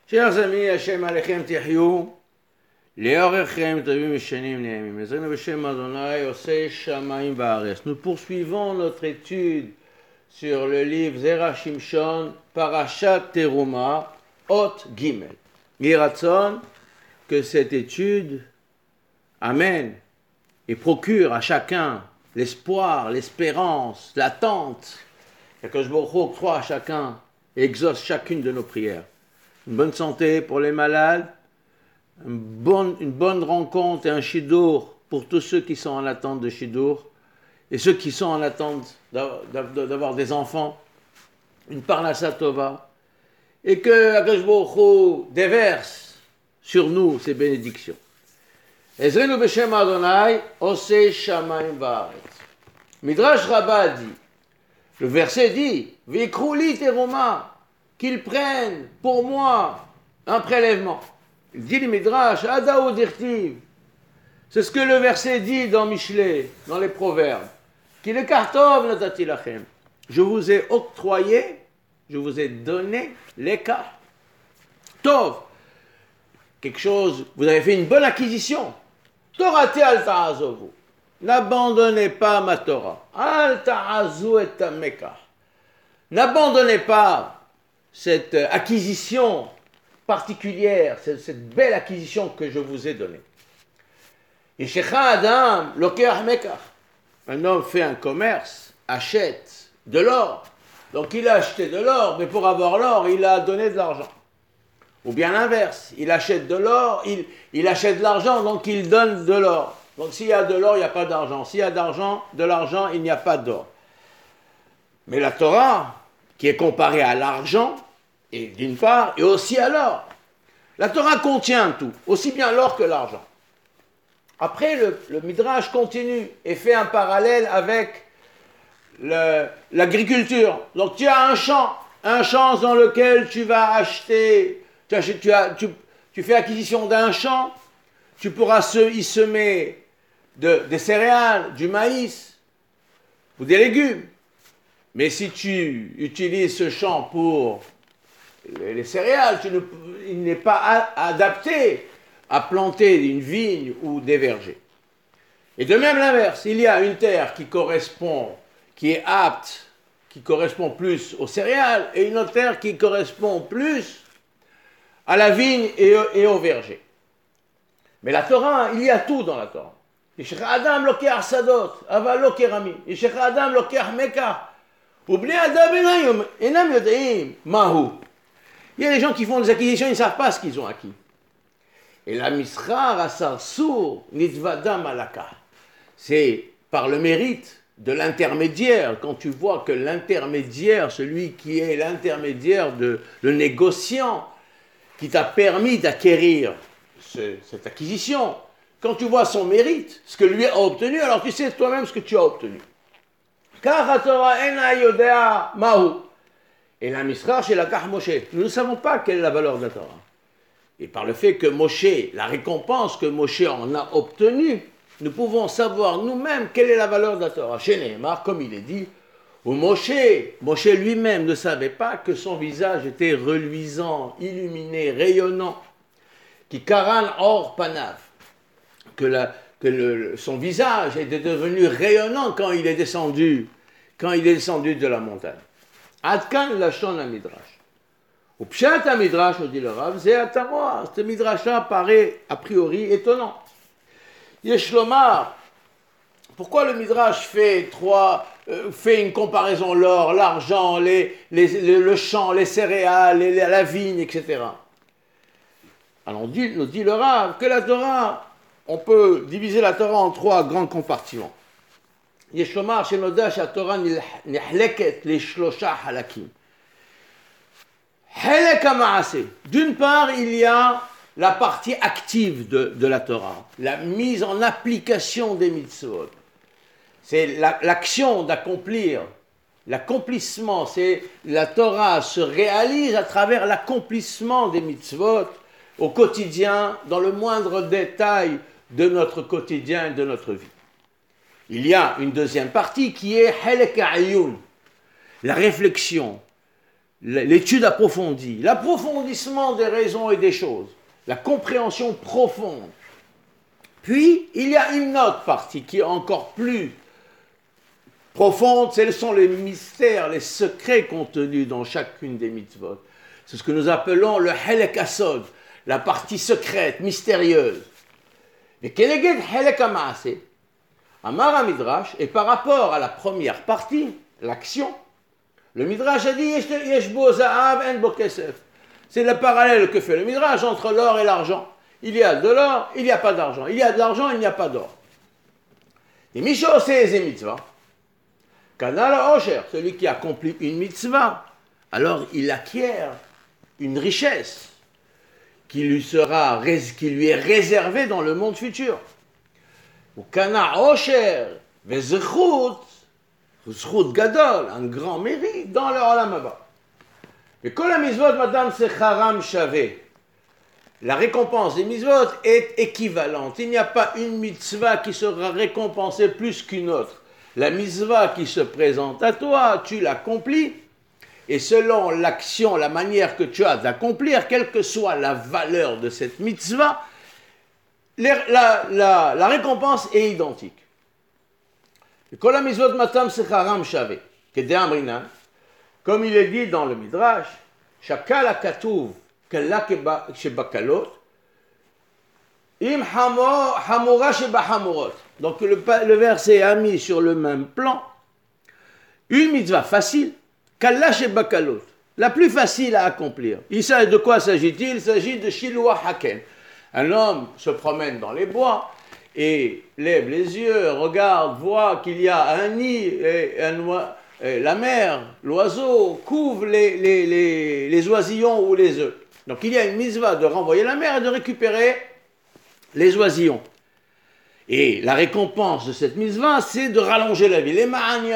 Chers amis, Hashem Alechem Tihyou, Leorechem Tavim Mishanim Ne'emim, Ezrenu B'Shem Adonai, Osei Shamayim Va'aretz. Nous poursuivons notre étude sur le livre Zera Shimshon, Parashat Teruma, Hot Gimel. Yiratzon, que cette étude amène et procure à chacun l'espoir, l'espérance, l'attente. Qu'Akadosh Baruch Hu octroie à chacun et exauce chacune de nos prières. Une bonne santé pour les malades, une bonne rencontre et un shidour pour tous ceux qui sont en attente de shidour et ceux qui sont en attente d'avoir des enfants, une parnassa tova, et que Akadosh Baruch Hu déverse sur nous ses bénédictions. Ezrenu b'Shem Adonai, Osei Shamayim Va'aretz. Midrash Rabbah dit, le verset dit, V'yikrou li teruma, qu'ils prennent pour moi un prélèvement. Il dit le Midrash, Adao dirtiv. C'est ce que le verset dit dans Michelet, dans les Proverbes. Ki lekartov natati lachem. Je vous ai octroyé, je vous ai donné l'écart. Tov. Quelque chose, vous avez fait une bonne acquisition. Torate al ta'azovu. N'abandonnez pas ma Torah. Al ta'azu et tameka. N'abandonnez pas cette acquisition particulière, cette belle acquisition que je vous ai donnée. Yeshecha Adam lokeach mekach. Un homme fait un commerce, achète de l'or. Donc il a acheté de l'or, mais pour avoir l'or, il a donné de l'argent. Ou bien l'inverse, il achète de l'or, il achète de l'argent, donc il donne de l'or. Donc s'il y a de l'or, il n'y a pas d'argent. S'il y a de l'argent, il n'y a pas d'or. Mais la Torah, qui est comparée à l'argent, et d'une part, et aussi à l'or. La Torah contient tout, aussi bien l'or que l'argent. Après, le Midrash continue et fait un parallèle avec l'agriculture. Donc tu as un champ dans lequel tu vas acheter, tu fais acquisition d'un champ, tu pourras y semer des céréales, du maïs ou des légumes. Mais si tu utilises ce champ pour les céréales, il n'est pas adapté à planter une vigne ou des vergers. Et de même l'inverse, il y a une terre qui est apte, qui correspond plus aux céréales, et une autre terre qui correspond plus à la vigne et au verger. Mais la Torah, il y a tout dans la Torah. Yeshecha Adam lokeach sadot, aval lo kerami. Yeshecha Adam lokeach mekach. Ubnei Adam enam yodeim mahu. Il y a des gens qui font des acquisitions, ils ne savent pas ce qu'ils ont acquis. Et la misrar asar sour nitvada malaka. C'est par le mérite de l'intermédiaire, quand tu vois que l'intermédiaire, celui qui est l'intermédiaire, le négociant, qui t'a permis d'acquérir cette acquisition, quand tu vois son mérite, ce que lui a obtenu, alors tu sais toi-même ce que tu as obtenu. Car la Torah ena yodea mahu. Et la misrar chez la kach Moshe. Nous ne savons pas quelle est la valeur de la Torah. Et par le fait que Moshe, la récompense que Moshe en a obtenue, nous pouvons savoir nous-mêmes quelle est la valeur de la Torah. Chez Nehemar, comme il est dit, où Moshe lui-même ne savait pas que son visage était reluisant, illuminé, rayonnant, qui karan or panav, son visage était devenu rayonnant quand il est descendu de la montagne. Adkan lachon midrash. Au pshat midrash, nous dit le Rav, c'est atamoa. Ce midrash-là paraît a priori étonnant. Yeshlomar. Pourquoi le midrash fait une comparaison l'or, l'argent, le champ, les céréales, la vigne, etc. Alors nous dit le Rav que la Torah, on peut diviser la Torah en trois grands compartiments. Yeshlomar shenoda shatorah nihleket leshlosha halakim. Halek hamaaseh. D'une part, il y a la partie active de la Torah, la mise en application des mitzvot. C'est l'action d'accomplir, l'accomplissement. C'est la Torah se réalise à travers l'accomplissement des mitzvot au quotidien, dans le moindre détail de notre quotidien et de notre vie. Il y a une deuxième partie qui est Halek ha'ayun, la réflexion, l'étude approfondie, l'approfondissement des raisons et des choses, la compréhension profonde. Puis, il y a une autre partie qui est encore plus profonde, ce sont les mystères, les secrets contenus dans chacune des mitzvot. C'est ce que nous appelons le Helek Asod, la partie secrète, mystérieuse. Et Keneged Helek Amaase, Amar Midrash, et par rapport à la première partie, l'action, le Midrash a dit Yesh bo za'av en bo kesef. C'est le parallèle que fait le Midrash entre l'or et l'argent. Il y a de l'or, il n'y a pas d'argent. Il y a de l'argent, il n'y a pas d'or. Et Misho Ose mitzvah, Kanal Osher, celui qui accomplit une mitzvah, alors il acquiert une richesse qui lui est réservée dans le monde futur. Ou Kana Osher, Vezechut, Zchut Gadol, un grand mérite dans le Olam Haba. Et Kol HaMitzvot Madame Secharam Shavé. La récompense des mitzvot est équivalente. Il n'y a pas une mitzvah qui sera récompensée plus qu'une autre. La mitzvah qui se présente à toi, tu l'accomplis, et selon l'action, la manière que tu as d'accomplir, quelle que soit la valeur de cette mitzvah, la récompense est identique. Kol HaMitzvot Matam Secharam Shavé, comme il est dit dans le Midrash, Shakal HaKatuv Kalla Shebakalot, Im Hamora Shebahamorot. Donc le verset a mis sur le même plan une mitzvah facile, Kalla Shebakalot, la plus facile à accomplir. De quoi s'agit-il? Il s'agit de Shiloah Haken. Un homme se promène dans les bois et lève les yeux, regarde, voit qu'il y a un nid et la mer, l'oiseau, couvre les oisillons ou les œufs. Donc il y a une mitzvah de renvoyer la mer et de récupérer les oisillons. Et la récompense de cette mitzvah, c'est de rallonger la vie.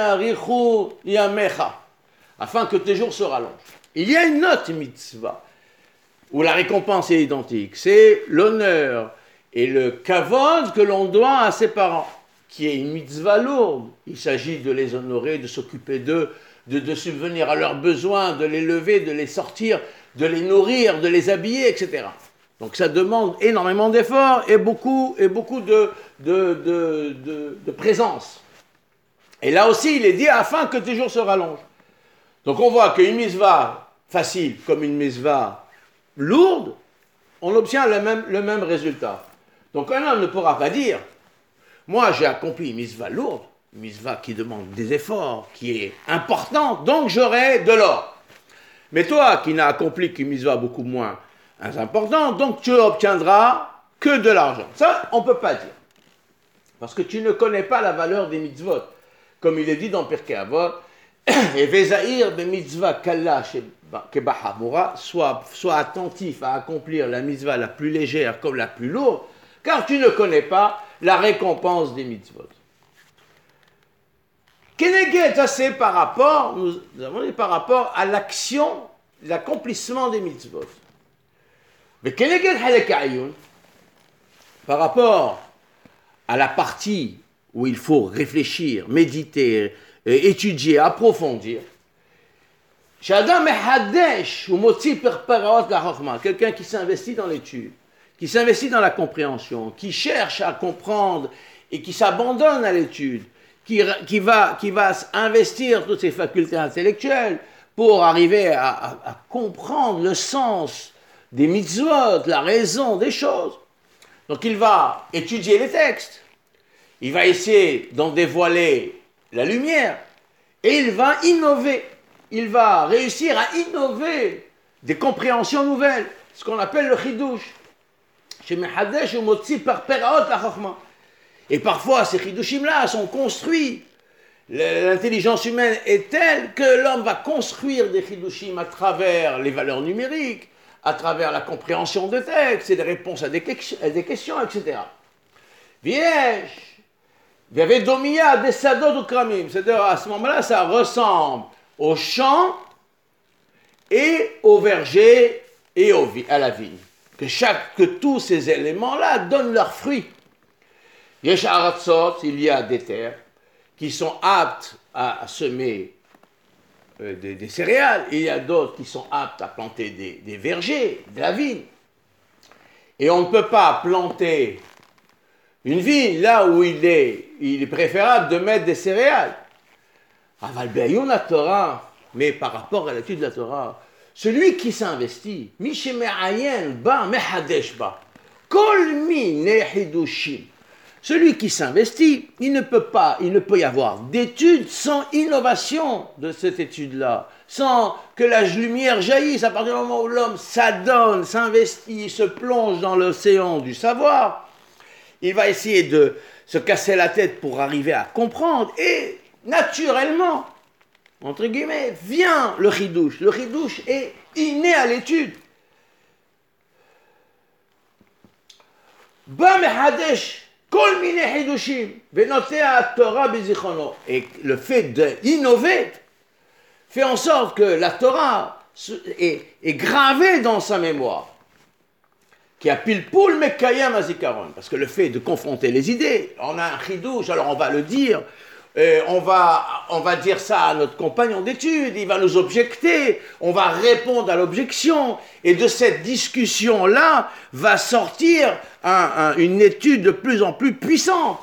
Afin que tes jours se rallongent. Il y a une autre mitzvah où la récompense est identique. C'est l'honneur et le kavod que l'on doit à ses parents, qui est une mitzvah lourde. Il s'agit de les honorer, de s'occuper d'eux, de subvenir à leurs besoins, de les lever, de les sortir, de les nourrir, de les habiller, etc. Donc ça demande énormément d'efforts et beaucoup de présence. Et là aussi, il est dit afin que tes jours se rallongent. Donc on voit qu'une mitzvah facile comme une mitzvah lourde, on obtient le même résultat. Donc un homme ne pourra pas dire, moi j'ai accompli une mitzvah lourde, une mitzvah qui demande des efforts, qui est importante, donc j'aurai de l'or. Mais toi qui n'as accompli qu'une mitzvah beaucoup moins importante, donc tu obtiendras que de l'argent. Ça, on ne peut pas dire. Parce que tu ne connais pas la valeur des mitzvot. Comme il est dit dans Pirkei Avot, et Vezaïr de mitzvah kalla kebahamura, sois attentif à accomplir la mitzvah la plus légère comme la plus lourde, car tu ne connais pas la récompense des mitzvot. Keneged, ça c'est par rapport, nous avons dit par rapport à l'action, l'accomplissement des mitzvot. Mais Keneged halek ayun, par rapport à la partie où il faut réfléchir, méditer, étudier, approfondir, quelqu'un qui s'investit dans l'étude, qui s'investit dans la compréhension, qui cherche à comprendre et qui s'abandonne à l'étude, qui va investir toutes ses facultés intellectuelles pour arriver à comprendre le sens des mitzvot, la raison des choses. Donc il va étudier les textes, il va essayer d'en dévoiler la lumière et il va innover. Il va réussir à innover des compréhensions nouvelles, ce qu'on appelle le chidouche. Et parfois, ces chidouchim-là sont construits. L'intelligence humaine est telle que l'homme va construire des chidouchim à travers les valeurs numériques, à travers la compréhension de textes et des réponses à des questions, etc. Il y avait Domia des Sadot ou Kramim, c'est-à-dire à ce moment-là, ça ressemble au champ et au verger et à la vigne. Que tous ces éléments-là donnent leurs fruits. Yesh Aratzot, il y a des terres qui sont aptes à semer des céréales, il y a d'autres qui sont aptes à planter des vergers, de la vigne. Et on ne peut pas planter une vigne là où il est préférable de mettre des céréales. Aval be'ayun la Torah, mais par rapport à l'étude de la Torah, celui qui s'investit, mi sheme'ayen ba mehadesh ba, kol mi nehidushim. Celui qui s'investit, il ne peut y avoir d'étude sans innovation de cette étude-là, sans que la lumière jaillisse à partir du moment où l'homme s'adonne, s'investit, se plonge dans l'océan du savoir. Il va essayer de se casser la tête pour arriver à comprendre et naturellement, entre guillemets, vient le chidouche. Le chidouche est inné à l'étude. Ba mehadesh. Et le fait d'innover fait en sorte que la Torah est gravée dans sa mémoire. Qui a pilpoul mekayam azikaron. Parce que le fait de confronter les idées, on a un chidouche, alors on va le dire, on va dire ça à notre compagnon d'études, il va nous objecter, on va répondre à l'objection, et de cette discussion-là va sortir une étude de plus en plus puissante.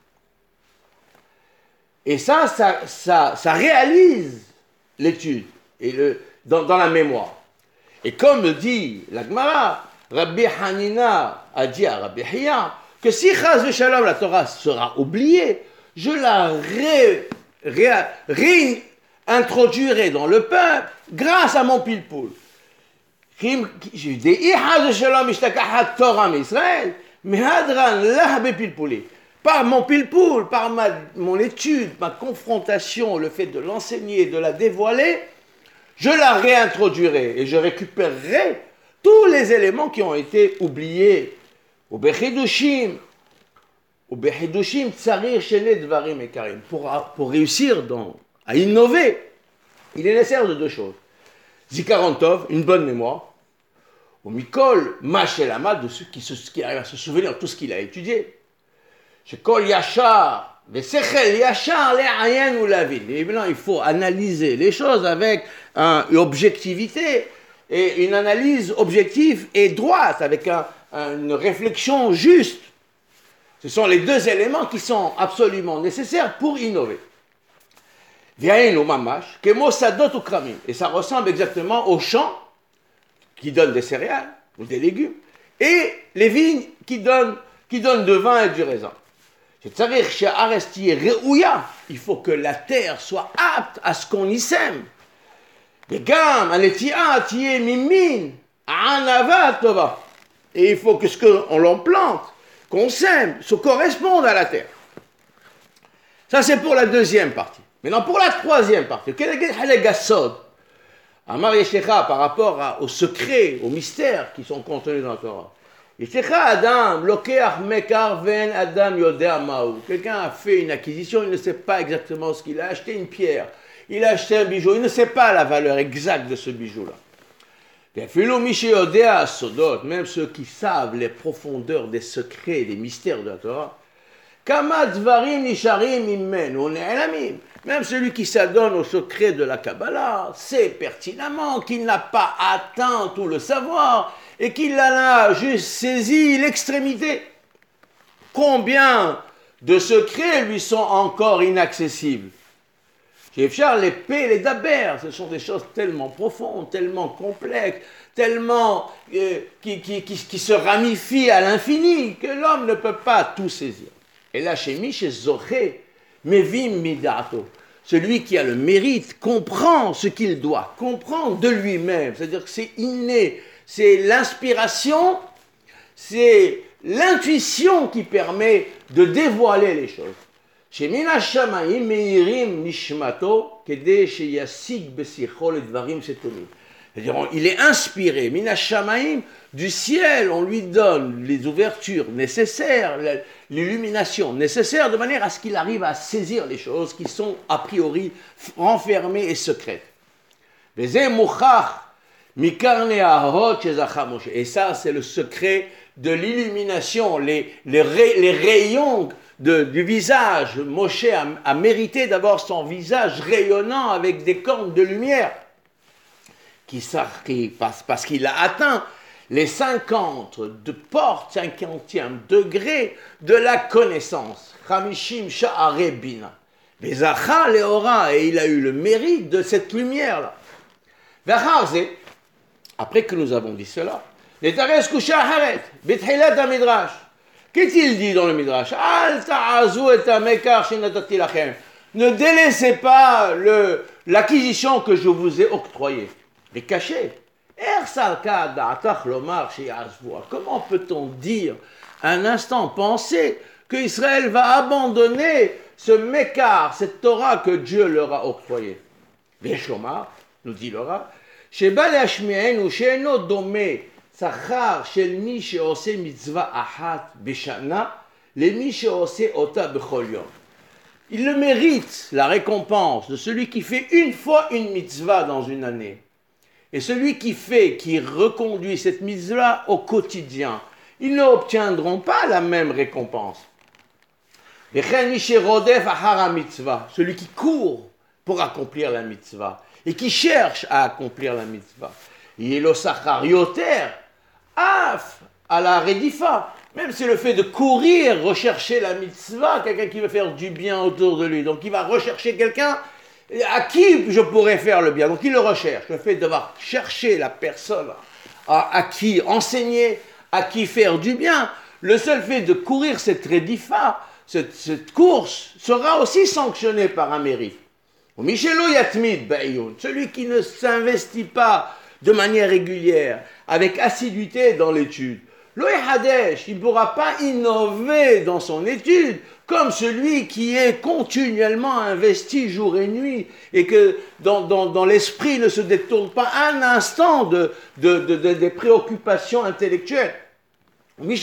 Et ça réalise l'étude dans la mémoire. Et comme le dit la Gemara, Rabbi Hanina a dit à Rabbi Hiya que si Chaz v'Shalom la Torah sera oubliée, je la réintroduirai dans le peuple grâce à mon pilpoul. Par mon pilpoul, par mon étude, ma confrontation, le fait de l'enseigner, de la dévoiler, je la réintroduirai et je récupérerai tous les éléments qui ont été oubliés. Au Bechidushim, tsarir shene dvarim ekarim. Pour réussir à innover, il est nécessaire de deux choses. Zikaron tov, une bonne mémoire. Au mikol, mashelama, de ceux qui arrivent à se souvenir de tout ce qu'il a étudié. Shekol yachar, vesechel yachar le'ayen ou lavin. Et maintenant, il faut analyser les choses avec une objectivité, et une analyse objective et droite, avec une réflexion juste. Ce sont les deux éléments qui sont absolument nécessaires pour innover. Et ça ressemble exactement aux champs qui donnent des céréales ou des légumes et les vignes qui donnent du vin et du raisin. Il faut que la terre soit apte à ce qu'on y sème. Et il faut que ce qu'on l'on plante, qu'on sème, se corresponde à la terre. Ça, c'est pour la deuxième partie. Maintenant, pour la troisième partie, Amar Yeshecha, par rapport aux secrets, aux mystères qui sont contenus dans la Torah. Yeshecha Adam, Lokeach Mekar Ven Adam Yodea Maou. Quelqu'un a fait une acquisition, il ne sait pas exactement ce qu'il a acheté, une pierre. Il a acheté un bijou, il ne sait pas la valeur exacte de ce bijou-là. Même ceux qui savent les profondeurs des secrets, des mystères de la Torah, même celui qui s'adonne au secret de la Kabbalah sait pertinemment qu'il n'a pas atteint tout le savoir et qu'il en a juste saisi l'extrémité. Combien de secrets lui sont encore inaccessibles? Les P, les Daber, ce sont des choses tellement profondes, tellement complexes, tellement qui se ramifient à l'infini que l'homme ne peut pas tout saisir. Et là, chez Zoché, Mevim Midato, celui qui a le mérite comprend ce qu'il doit comprendre de lui-même. C'est-à-dire que c'est inné, c'est l'inspiration, c'est l'intuition qui permet de dévoiler les choses. Shemina Shamaim Meirim Nishmato Kede Sheyasig Besichol Dvarim Setomim. C'est-à-dire, il est inspiré, Mina Shamaim, du ciel, on lui donne les ouvertures nécessaires, l'illumination nécessaire, de manière à ce qu'il arrive à saisir les choses qui sont a priori renfermées et secrètes. Et ça, c'est le secret de l'illumination, les rayons du visage. Moshe a mérité d'avoir son visage rayonnant avec des cornes de lumière parce qu'il a atteint les 50 de porte, 50e degré de la connaissance. Chamishim sha'are bina. Bezacha leora, et il a eu le mérite de cette lumière-là. V'acharze, après que nous avons dit cela, l'etares kusha haret, bethilat ha-midrash. Qu'est-il dit dans le midrash? Al ta'azu et ha-mekar shenatati lachem. Ne délaissez pas l'acquisition que je vous ai octroyée. Les cachets. Comment peut-on dire, un instant, penser qu'Israël va abandonner ce Mekar, cette Torah que Dieu leur a octroyée? Veshomar, nous dit Laura, Sheba le'ashmi'enu she'eno dome tzachar shel mi she'ose mitzvah ahat beshana le mi she'ose ota bechol yom. Il le mérite, la récompense de celui qui fait une fois une mitzvah dans une année. Et celui qui reconduit cette mitzvah au quotidien, ils n'obtiendront pas la même récompense. Celui qui court pour accomplir la mitzvah et qui cherche à accomplir la mitzvah. Af à la redifa. Même c'est le fait de courir, rechercher la mitzvah, quelqu'un qui veut faire du bien autour de lui. Donc il va rechercher quelqu'un à qui je pourrais faire le bien. Donc il le recherche. Le fait de devoir chercher la personne à qui enseigner, à qui faire du bien. Le seul fait de courir cette redifa, cette course, sera aussi sanctionné par un mérite. Celui qui ne s'investit pas de manière régulière, avec assiduité dans l'étude, il ne pourra pas innover dans son étude comme celui qui est continuellement investi jour et nuit et que dans l'esprit ne se détourne pas un instant des préoccupations intellectuelles. Et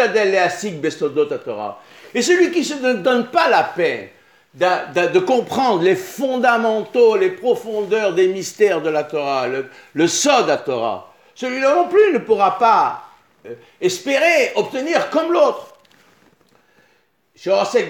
celui qui ne se donne pas la peine de comprendre les fondamentaux, les profondeurs des mystères de la Torah, le sod à Torah, celui-là non plus ne pourra pas espérer obtenir comme l'autre. Celui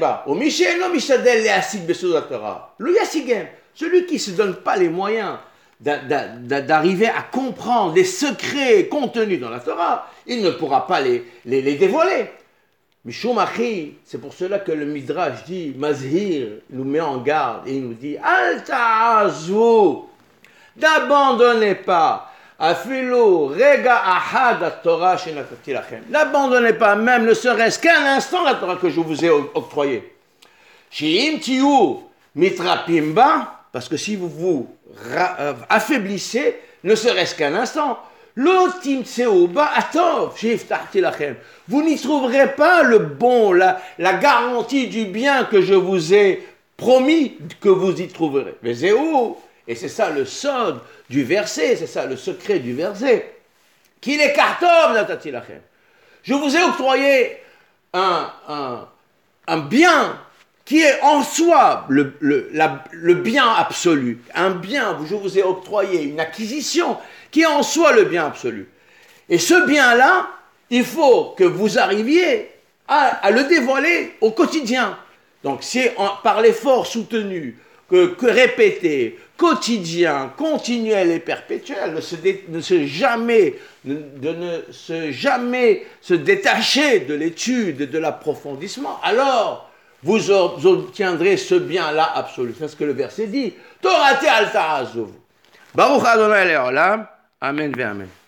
qui ne se donne pas les moyens d'arriver à comprendre les secrets contenus dans la Torah, il ne pourra pas les dévoiler. C'est pour cela que le Midrash dit, Mazhir nous met en garde et il nous dit, Al ta'azu, n'abandonnez pas, afilu rega ahad Torah shenatati lachem. N'abandonnez pas même ne serait-ce qu'un instant la Torah que je vous ai octroyée. She'im tiyu mitrapim ba, parce que si vous vous affaiblissez, ne serait-ce qu'un instant, vous n'y trouverez pas le bon, la garantie du bien que je vous ai promis que vous y trouverez. Et c'est ça le sod du verset, c'est ça le secret du verset. Qu'il est kartov natati lachem. Je vous ai octroyé un bien qui est en soi le bien absolu. Un bien, je vous ai octroyé une acquisition qui est en soi le bien absolu. Et ce bien-là, il faut que vous arriviez à le dévoiler au quotidien. Donc c'est par l'effort soutenu, que répété, quotidien, continuel et perpétuel, ne se jamais se détacher de l'étude et de l'approfondissement, alors vous obtiendrez ce bien-là absolu. C'est ce que le verset dit. Torah te al ta'azuv. Baruch Adonai le'olam. Amen ve amen.